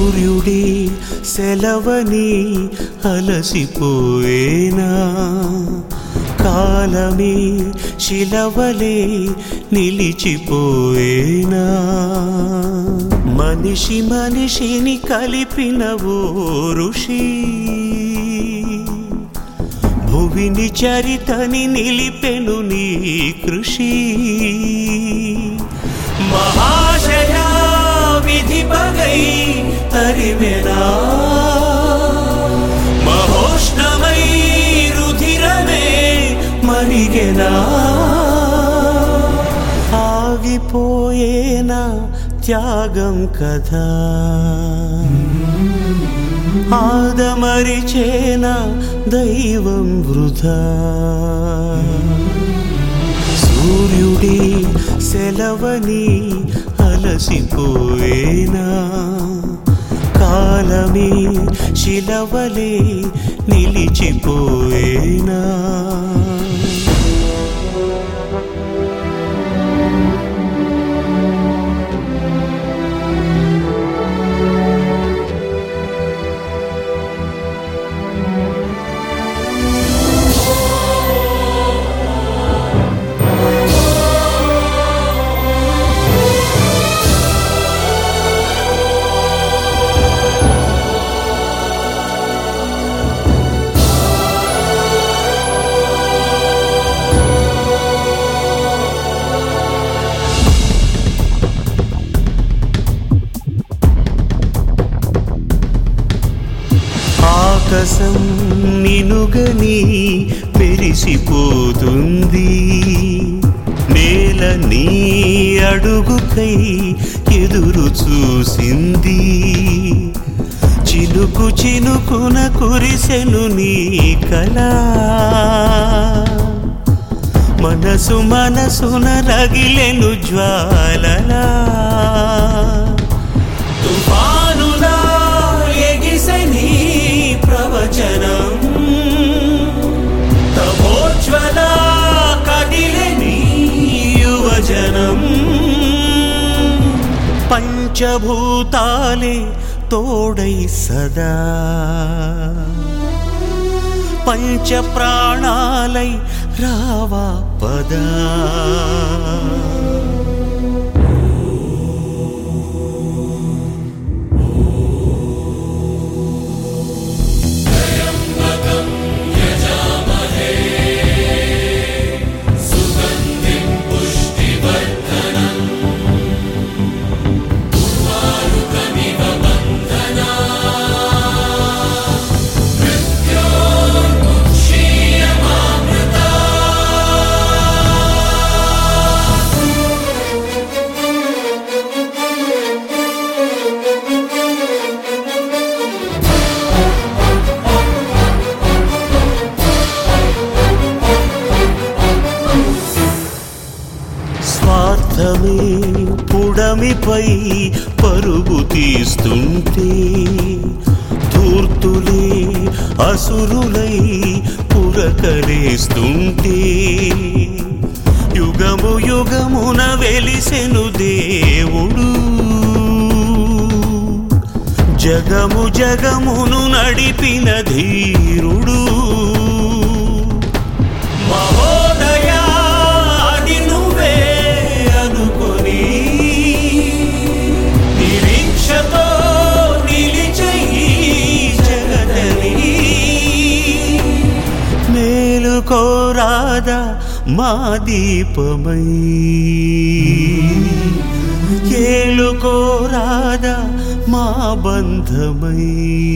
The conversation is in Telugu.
సూర్యుడి సెలవని అలసిపోయేనా, కాలమే శిలవలే నిలిచిపోయేనా. మనిషి మనిషిని కలిపిన ఓ ఋషి, భువిని చరితని నిలిపెను నీ కృషి. మహాశయా విధి పగై తరిమెనా, మహోష్ణమై రుధిరమే మరిగెనా. ఆగిపోయేనా త్యాగం కదా, ఆదమరిచేనా దైవం వృధా. సూర్యుడి సెలవని అలసిపోయేనా, కాలమే శిలవలే నిలిచిపోయేనా. ఆకాశం నినుగని మెరిసిపోతుంది, నేల నీ అడుగుకై ఎదురు చూసింది. చినుకు చినుకున కురిసెను నీ కళ, మనసు మనసున రగిలెను జ్వాలలా. తుఫానులా ఎగిసెని ప్రవచనం, తమోజ్వల కదిలెని యువజనం. పంచభూతాలే తోడై సదా, పంచ ప్రాణాలై రావా పదా. స్వార్థమే పుడమిపై పరుగు తీస్తుంటే, ధూర్తులే అసురులై పురకలేస్తుంటే. యుగము యుగమున వెలిసెను దేవుడు, జగము జగమును నడిపిన ధీరుడు. మహోదయా అది నువ్వే అనుకొని, నిరీక్షతో నిలిచయి జగదని. మేలుకోరాదా మా దీపమై, ఏలుకోరాదా మా బంధమై.